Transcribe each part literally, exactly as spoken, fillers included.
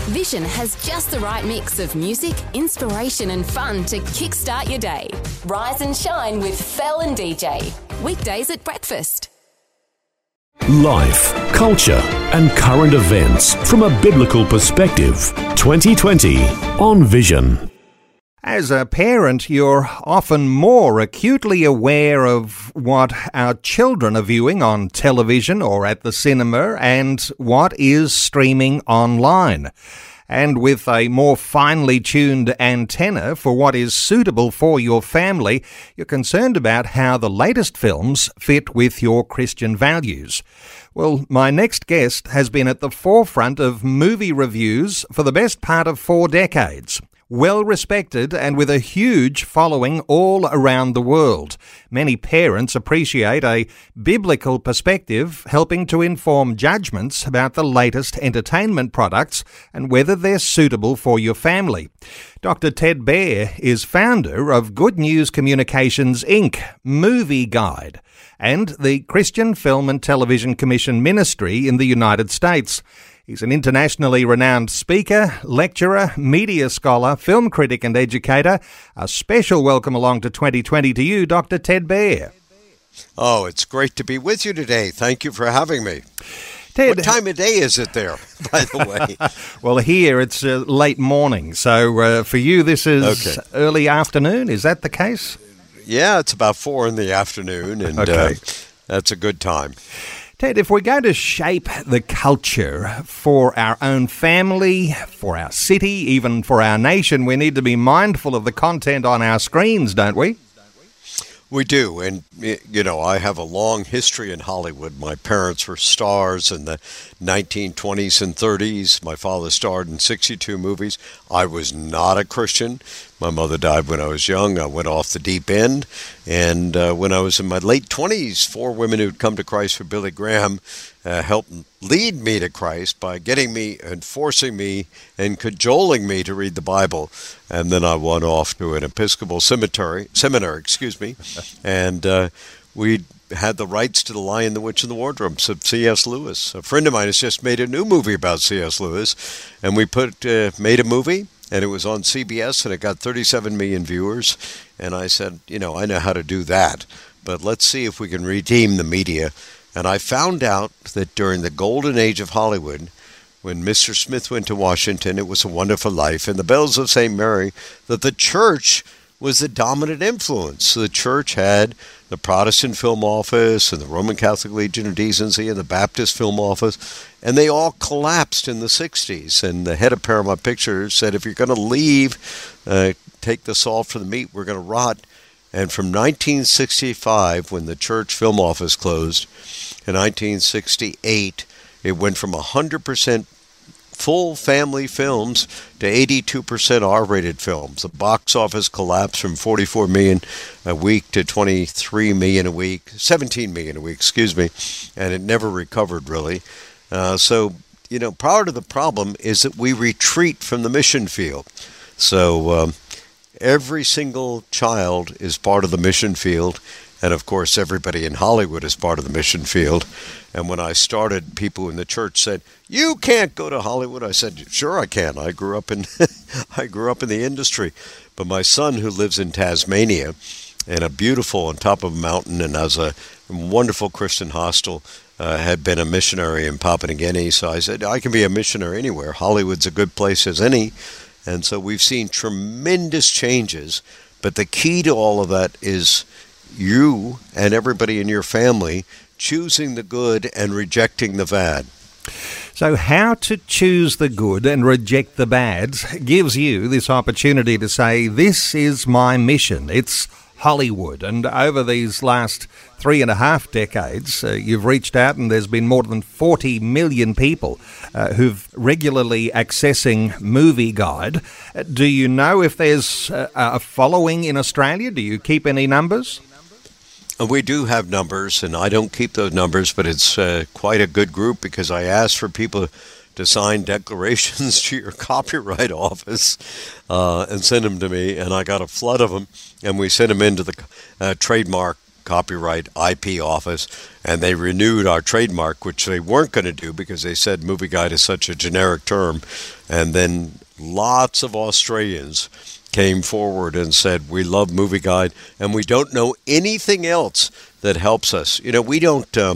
Vision has just the right mix of music, inspiration and fun to kickstart your day. Rise and shine with Fel and D J. Weekdays at breakfast. Life, culture and current events from a biblical perspective. twenty twenty on Vision. As a parent, you're often more acutely aware of what our children are viewing on television or at the cinema and what is streaming online. And with a more finely tuned antenna for what is suitable for your family, you're concerned about how the latest films fit with your Christian values. Well, my next guest has been at the forefront of movie reviews for the best part of four decades. Well respected and with a huge following all around the world. Many parents appreciate a biblical perspective, helping to inform judgments about the latest entertainment products and whether they're suitable for your family. Doctor Ted Baehr is founder of Good News Communications Incorporated, Movie Guide, and the Christian Film and Television Commission Ministry in the United States. He's an internationally renowned speaker, lecturer, media scholar, film critic and educator. A special welcome along to twenty twenty to you, Doctor Ted Baehr. Oh, it's great to be with you today. Thank you for having me. Ted, what time of day is it there, by the way? Well, here it's uh, late morning, so uh, for you this is okay. Early afternoon. Is that the case? Yeah, it's about four in the afternoon, and okay. uh, that's a good time. Ted, if we're going to shape the culture for our own family, for our city, even for our nation, we need to be mindful of the content on our screens, don't we? We do, and, you know, I have a long history in Hollywood. My parents were stars in the nineteen twenties and thirties. My father starred in sixty-two movies. I was not a Christian. My mother died when I was young. I went off the deep end, and uh, when I was in my late twenties, four women who'd come to Christ for Billy Graham uh, helped lead me to Christ by getting me and forcing me and cajoling me to read the Bible. And then I went off to an Episcopal cemetery, seminar, excuse me, and uh, we had the rights to The Lion, the Witch, and the Wardrobe of C S Lewis. A friend of mine has just made a new movie about C S Lewis, and we put uh, made a movie, and it was on C B S, and it got thirty-seven million viewers. And I said, you know, I know how to do that, but let's see if we can redeem the media. And I found out that during the golden age of Hollywood, when Mister Smith went to Washington, It Was a Wonderful Life, and The Bells of Saint Mary, that the church was the dominant influence. So the church had the Protestant Film Office and the Roman Catholic Legion of Decency and the Baptist Film Office, and they all collapsed in the sixties. And the head of Paramount Pictures said, if you're going to leave, uh, take the salt for the meat, we're going to rot. And from nineteen sixty-five, when the church film office closed, in nineteen sixty-eight, it went from one hundred percent full family films to eighty-two percent R-rated films. The box office collapsed from forty-four million a week to twenty-three million a week, seventeen million a week, excuse me, and it never recovered really. Uh, so, you know, part of the problem is that we retreat from the mission field. So um, every single child is part of the mission field. And, of course, everybody in Hollywood is part of the mission field. And when I started, people in the church said, you can't go to Hollywood. I said, sure I can. I grew up in I grew up in the industry. But my son, who lives in Tasmania, in a beautiful, on top of a mountain, and has a wonderful Christian hostel, uh, had been a missionary in Papua New Guinea. So I said, I can be a missionary anywhere. Hollywood's a good place as any. And so we've seen tremendous changes. But the key to all of that is you and everybody in your family choosing the good and rejecting the bad. So how to choose the good and reject the bad gives you this opportunity to say, this is my mission. It's Hollywood. And over these last three and a half decades, uh, you've reached out and there's been more than forty million people uh, who've regularly accessing Movie Guide. Uh, do you know if there's uh, a following in Australia? Do you keep any numbers? We do have numbers, and I don't keep those numbers, but it's uh, quite a good group because I asked for people to sign declarations to your copyright office uh, and send them to me, and I got a flood of them, and we sent them into the uh, trademark Copyright I P office, and they renewed our trademark, which they weren't going to do because they said movie guide is such a generic term. And then lots of Australians came forward and said, we love movie guide, and we don't know anything else that helps us. You know, we don't um,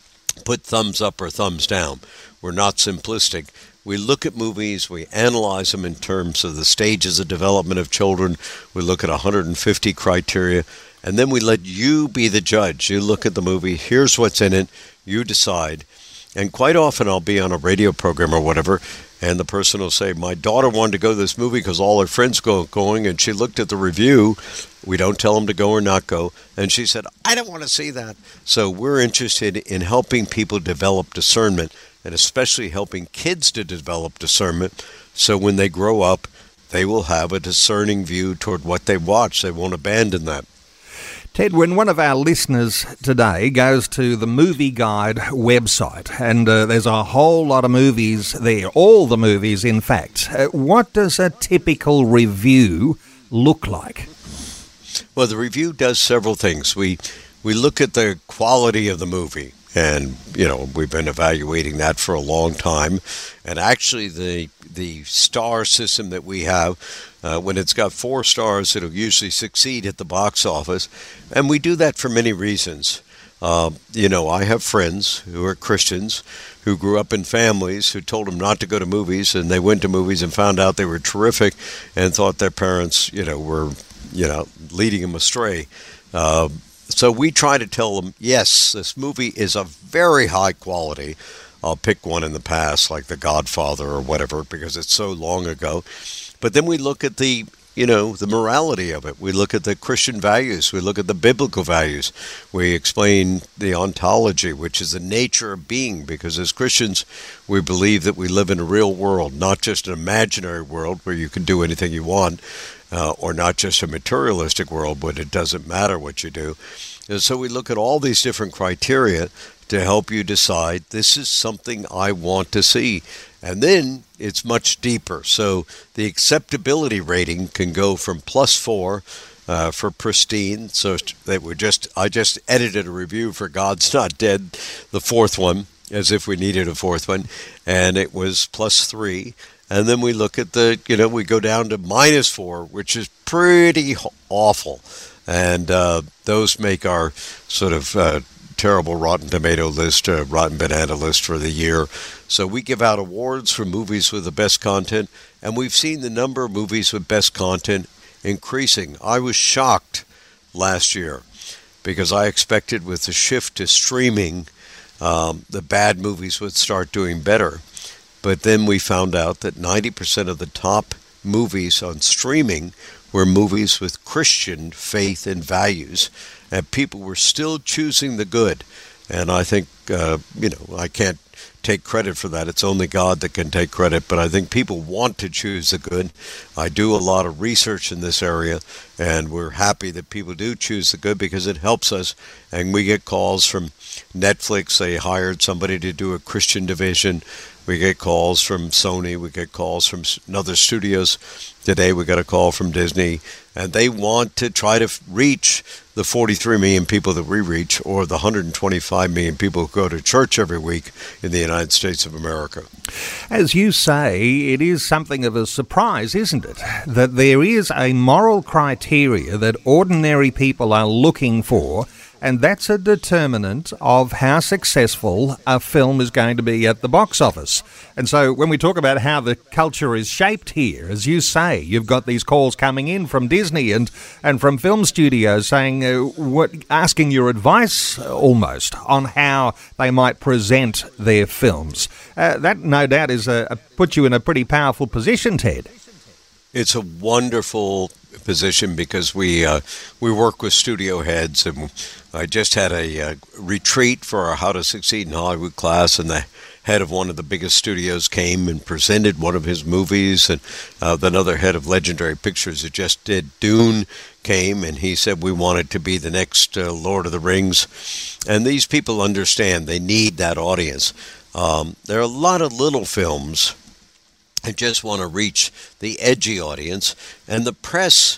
put thumbs up or thumbs down. We're not simplistic. We look at movies, we analyze them in terms of the stages of development of children. We look at one hundred fifty criteria, and then we let you be the judge. You look at the movie, here's what's in it, you decide. And quite often I'll be on a radio program or whatever, and the person will say, my daughter wanted to go to this movie because all her friends go going, and she looked at the review. We don't tell them to go or not go. And she said, I don't want to see that. So we're interested in helping people develop discernment, and especially helping kids to develop discernment, so when they grow up, they will have a discerning view toward what they watch. They won't abandon that. Ted, when one of our listeners today goes to the Movie Guide website, and uh, there's a whole lot of movies there, all the movies in fact, uh, what does a typical review look like? Well, the review does several things. We we look at the quality of the movie. And, you know, we've been evaluating that for a long time. And actually, the the star system that we have, uh, when it's got four stars, it'll usually succeed at the box office. And we do that for many reasons. Uh, you know, I have friends who are Christians who grew up in families who told them not to go to movies, and they went to movies and found out they were terrific and thought their parents, you know, were, you know, leading them astray. Uh, So we try to tell them, yes, this movie is of very high quality. I'll pick one in the past, like The Godfather or whatever, because it's so long ago. But then we look at the, you know, the morality of it. We look at the Christian values. We look at the biblical values. We explain the ontology, which is the nature of being, because as Christians, we believe that we live in a real world, not just an imaginary world where you can do anything you want. Uh, or not just a materialistic world, but it doesn't matter what you do. And so we look at all these different criteria to help you decide, this is something I want to see. And then it's much deeper. So the acceptability rating can go from plus four uh, for pristine. So they were just, I just edited a review for God's Not Dead, the fourth one, as if we needed a fourth one, and it was plus three. And then we look at the, you know, we go down to minus four, which is pretty awful. And uh, those make our sort of uh, terrible Rotten Tomato list, uh, Rotten Banana list for the year. So we give out awards for movies with the best content, and we've seen the number of movies with best content increasing. I was shocked last year because I expected with the shift to streaming, um, the bad movies would start doing better. But then we found out that ninety percent of the top movies on streaming were movies with Christian faith and values, and people were still choosing the good. And I think, uh, you know, I can't take credit for that. It's only God that can take credit, but I think people want to choose the good. I do a lot of research in this area, and we're happy that people do choose the good because it helps us. And we get calls from Netflix. They hired somebody to do a Christian division. We get calls from Sony. We get calls from other studios. Today we got a call from Disney, and they want to try to reach the forty-three million people that we reach, or the one hundred twenty-five million people who go to church every week in the United States of America. As you say, it is something of a surprise, isn't it, that there is a moral criteria that ordinary people are looking for, and that's a determinant of how successful a film is going to be at the box office. And so when we talk about how the culture is shaped here, as you say, you've got these calls coming in from Disney and, and from film studios saying, uh, what, asking your advice uh, almost on how they might present their films. Uh, that no doubt is a, a, puts you in a pretty powerful position, Ted. It's a wonderful position because we uh, we work with studio heads, and I just had a uh, retreat for our How to Succeed in Hollywood class, and the head of one of the biggest studios came and presented one of his movies, and uh, another head of Legendary Pictures who just did Dune came, and he said we wanted to be the next uh, Lord of the Rings. And these people understand they need that audience. Um, there are a lot of little films I just want to reach the edgy audience, and the press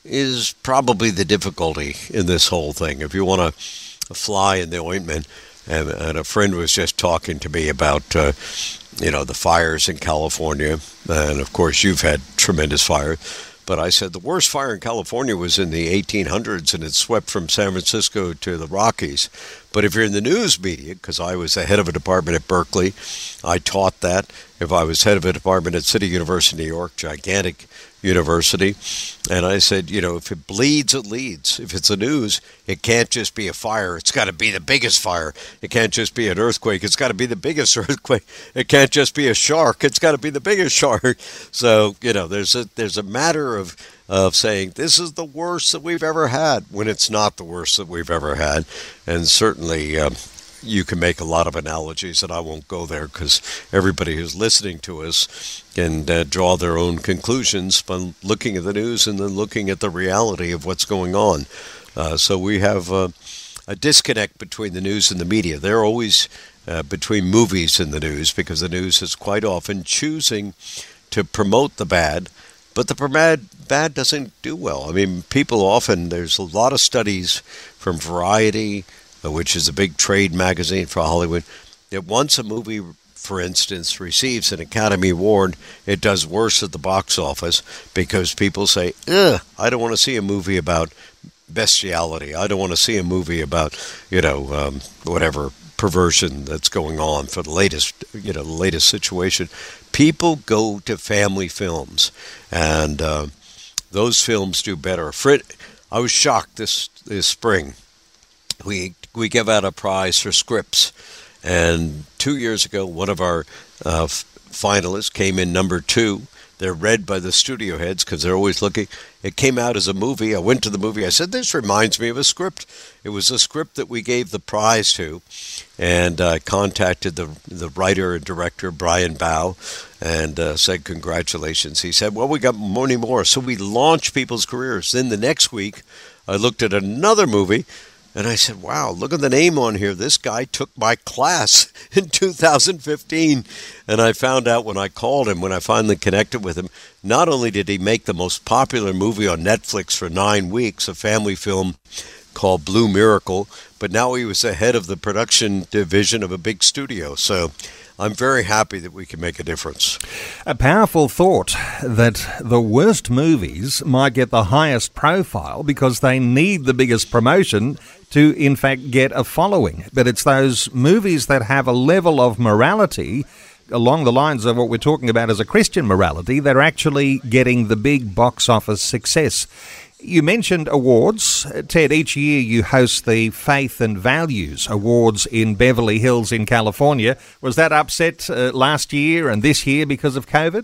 is probably the difficulty in this whole thing. If you want a, a fly in the ointment, and, and a friend was just talking to me about, uh, you know, the fires in California, and of course you've had tremendous fire. But I said the worst fire in California was in the eighteen hundreds, and it swept from San Francisco to the Rockies. But if you're in the news media, because I was the head of a department at Berkeley, I taught that. If I was head of a department at City University, New York, gigantic university, and I said, you know, if it bleeds, it leads. If it's the news, it can't just be a fire. It's got to be the biggest fire. It can't just be an earthquake. It's got to be the biggest earthquake. It can't just be a shark. It's got to be the biggest shark. So, you know, there's a there's a matter of of saying this is the worst that we've ever had when it's not the worst that we've ever had. And certainly um, you can make a lot of analogies, and I won't go there because everybody who's listening to us can uh, draw their own conclusions by looking at the news and then looking at the reality of what's going on. Uh, so we have uh, a disconnect between the news and the media. They're always uh, between movies and the news, because the news is quite often choosing to promote the bad, but the bad, bad doesn't do well. I mean, people often, there's a lot of studies from Variety, which is a big trade magazine for Hollywood, that once a movie, for instance, receives an Academy Award, it does worse at the box office because people say, ugh, I don't want to see a movie about bestiality. I don't want to see a movie about, you know, um, whatever perversion that's going on for the latest, you know, the latest situation. People go to family films, and uh, those films do better. Fred, I was shocked this this spring. We we give out a prize for scripts, and two years ago, one of our uh, f- finalists came in number two. They're read by the studio heads because they're always looking. It came out as a movie. I went to the movie. I said, this reminds me of a script. It was a script that we gave the prize to, and I uh, contacted the the writer and director, Brian Bow, and uh, said, congratulations. He said, well, we got many more. So we launched people's careers. Then the next week, I looked at another movie, and I said, wow, look at the name on here. This guy took my class in two thousand fifteen. And I found out when I called him, when I finally connected with him, not only did he make the most popular movie on Netflix for nine weeks, a family film called Blue Miracle, but now he was the head of the production division of a big studio. So I'm very happy that we can make a difference. A powerful thought that the worst movies might get the highest profile because they need the biggest promotion to, in fact, get a following. But it's those movies that have a level of morality along the lines of what we're talking about as a Christian morality that are actually getting the big box office success. You mentioned awards. Ted, each year you host the Faith and Values Awards in Beverly Hills in California. Was that upset uh, last year and this year because of COVID?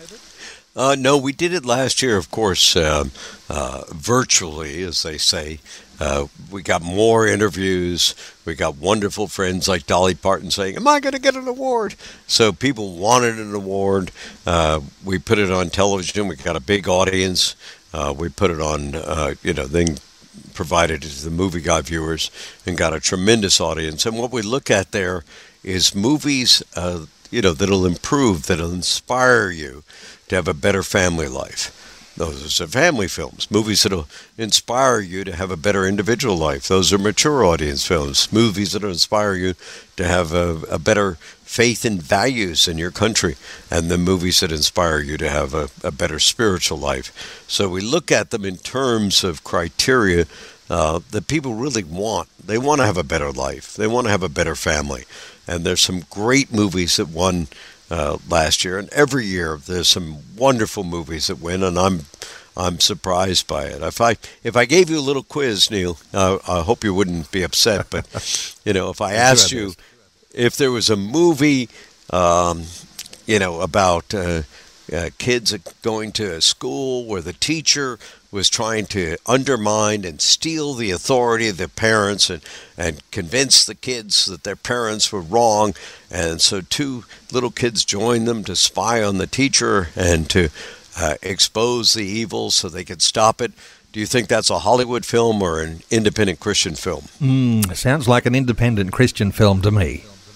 Uh, no, we did it last year, of course, uh, uh, virtually, as they say. Uh, we got more interviews. We got wonderful friends like Dolly Parton saying, am I going to get an award? So people wanted an award. Uh, we put it on television. We got a big audience. Uh, we put it on, uh, you know, then provided it to the Movie Guide viewers and got a tremendous audience. And what we look at there is movies, uh, you know, that'll improve, that'll inspire you to have a better family life. Those are family films. Movies that'll inspire you to have a better individual life. Those are mature audience films. Movies that'll inspire you to have a, a better faith and values in your country. And the movies that inspire you to have a, a better spiritual life. So we look at them in terms of criteria uh, that people really want. They want to have a better life. They want to have a better family. And there's some great movies that won Uh, last year, and every year there's some wonderful movies that win, and I'm I'm surprised by it. If I if I gave you a little quiz, Neil, uh, I hope you wouldn't be upset, but you know, if I asked you if there was a movie, um, you know, about uh, uh, kids going to a school where the teacher was trying to undermine and steal the authority of their parents and, and convince the kids that their parents were wrong. And so two little kids joined them to spy on the teacher and to uh, expose the evil so they could stop it. Do you think that's a Hollywood film or an independent Christian film? Mm, sounds like an independent Christian film to me.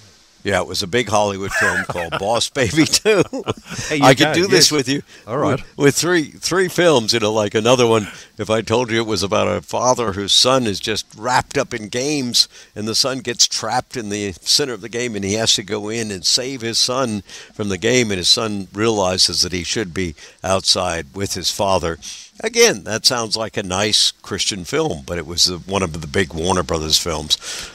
Yeah, it was a big Hollywood film called Boss Baby two. go. I could do Yes. this with you. All right. With, with three three films, you know, like another one, if I told you it was about a father whose son is just wrapped up in games, and the son gets trapped in the center of the game, and he has to go in and save his son from the game, and his son realizes that he should be outside with his father. Again, that sounds like a nice Christian film, but it was uh, one of the big Warner Brothers films.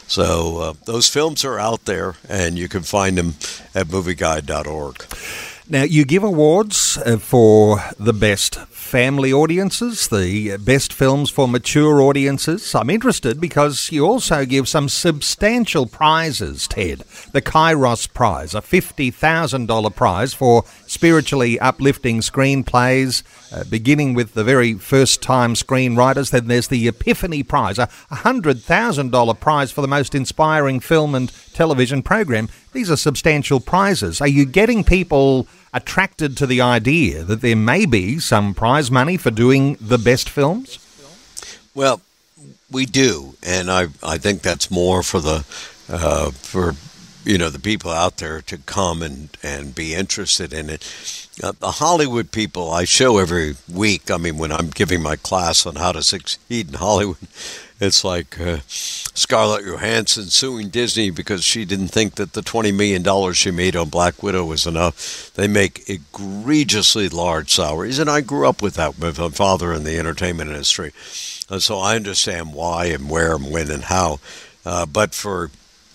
So uh, those films are out there, and you can find them at movie guide dot org. Now, you give awards uh, for the best family audiences, the best films for mature audiences. I'm interested because you also give some substantial prizes, Ted. The Kairos Prize, a fifty thousand dollars prize for spiritually uplifting screenplays, uh, beginning with the very first-time screenwriters. Then there's the Epiphany Prize, a one hundred thousand dollars prize for the most inspiring film and television program. These are substantial prizes. Are you getting people attracted to the idea that there may be some prize money for doing the best films? Well, we do, and I I think that's more for the uh, for you know the people out there to come and, and be interested in it. Uh, the Hollywood people I show every week. I mean, when I'm giving my class on how to succeed in Hollywood, it's like uh, Scarlett Johansson suing Disney because she didn't think that the twenty million dollars she made on Black Widow was enough. They make egregiously large salaries, and I grew up with that with my father in the entertainment industry. Uh, so I understand why and where and when and how. Uh, but for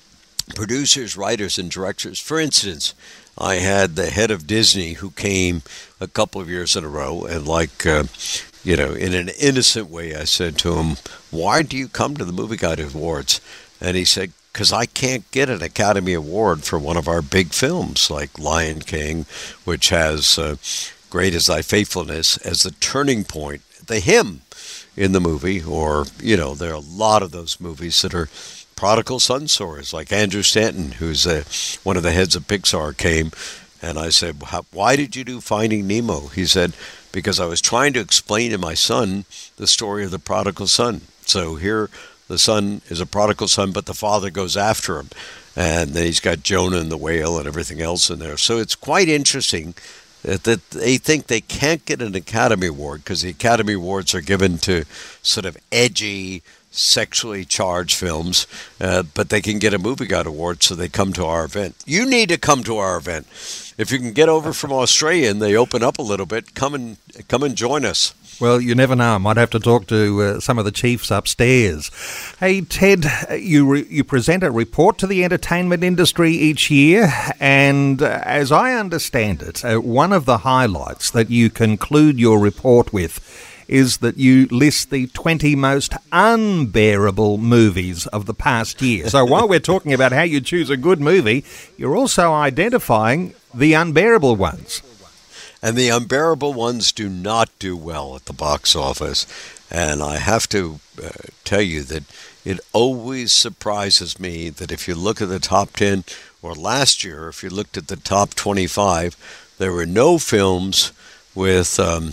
producers, writers, and directors, for instance, I had the head of Disney who came a couple of years in a row, and like, uh, you know, in an innocent way, I said to him, "Why do you come to the Movie Guide Awards?" And he said, "Because I can't get an Academy Award for one of our big films, like Lion King, which has uh, Great Is Thy Faithfulness as the turning point, the hymn in the movie, or, you know, there are a lot of those movies that are prodigal son stories, like Andrew Stanton, who's uh, one of the heads of Pixar, came, and I said, "Why did you do Finding Nemo?" He said, "Because I was trying to explain to my son the story of the prodigal son. So here the son is a prodigal son, but the father goes after him. And then he's got Jonah and the whale and everything else in there. So it's quite interesting that, that they think they can't get an Academy Award because the Academy Awards are given to sort of edgy, sexually charged films, uh, but they can get a Movie Guide Award, so they come to our event. You need to come to our event. If you can get over from Australia and they open up a little bit, come and come and join us. Well, you never know. I might have to talk to uh, some of the chiefs upstairs. Hey, Ted, you re- you present a report to the entertainment industry each year, and uh, as I understand it, uh, one of the highlights that you conclude your report with is that you list the twenty most unbearable movies of the past year. So while we're talking about how you choose a good movie, you're also identifying the unbearable ones. And the unbearable ones do not do well at the box office. And I have to uh, tell you that it always surprises me that if you look at the top ten, or last year, if you looked at the top twenty-five, there were no films with Um,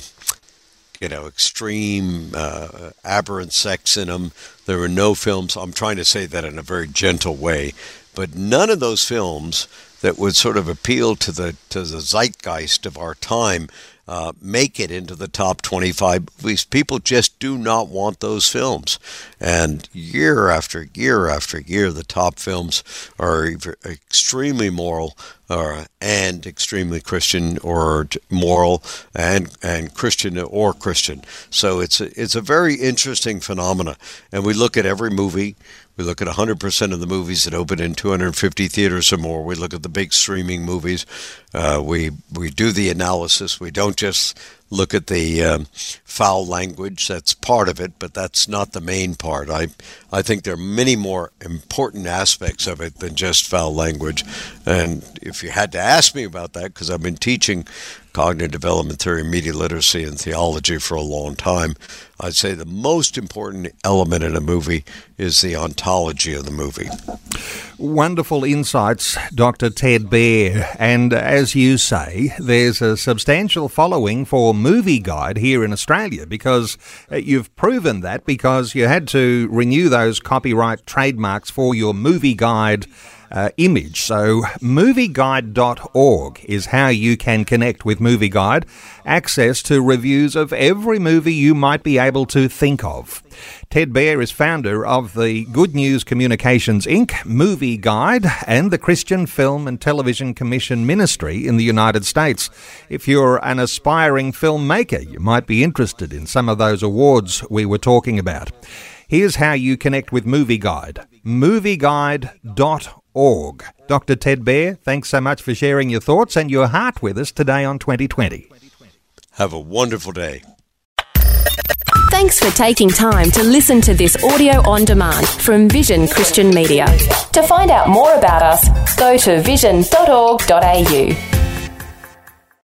you know, extreme, uh, aberrant sex in them. There were no films, I'm trying to say that in a very gentle way, but none of those films that would sort of appeal to the to the zeitgeist of our time uh, make it into the top twenty-five movies. People just do not want those films. And year after year after year, the top films are either extremely moral or, and extremely Christian, or moral and and Christian or Christian. So it's a, it's a very interesting phenomena. And we look at every movie. We look at one hundred percent of the movies that open in two hundred fifty theaters or more. We look at the big streaming movies. Uh, we we do the analysis. We don't just look at the um, foul language. That's part of it, but that's not the main part. I I think there are many more important aspects of it than just foul language. And if you had to ask me about that, because I've been teaching cognitive development theory, media literacy, and theology for a long time, I'd say the most important element in a movie is the ontology of the movie. Wonderful insights, Doctor Ted Baer. And as you say, there's a substantial following for Movie Guide here in Australia, because you've proven that because you had to renew those copyright trademarks for your Movie Guide uh, image. So movie guide dot org is how you can connect with Movie Guide. Access to reviews of every movie you might be able to think of. Ted Baer is founder of the Good News Communications Incorporated, Movie Guide, and the Christian Film and Television Commission Ministry in the United States. If you're an aspiring filmmaker, you might be interested in some of those awards we were talking about. Here's how you connect with Movie Guide. movie guide dot org. Doctor Ted Baer, thanks so much for sharing your thoughts and your heart with us today on twenty twenty. Have a wonderful day. Thanks for taking time to listen to this audio on demand from Vision Christian Media. To find out more about us, go to vision dot org dot a u.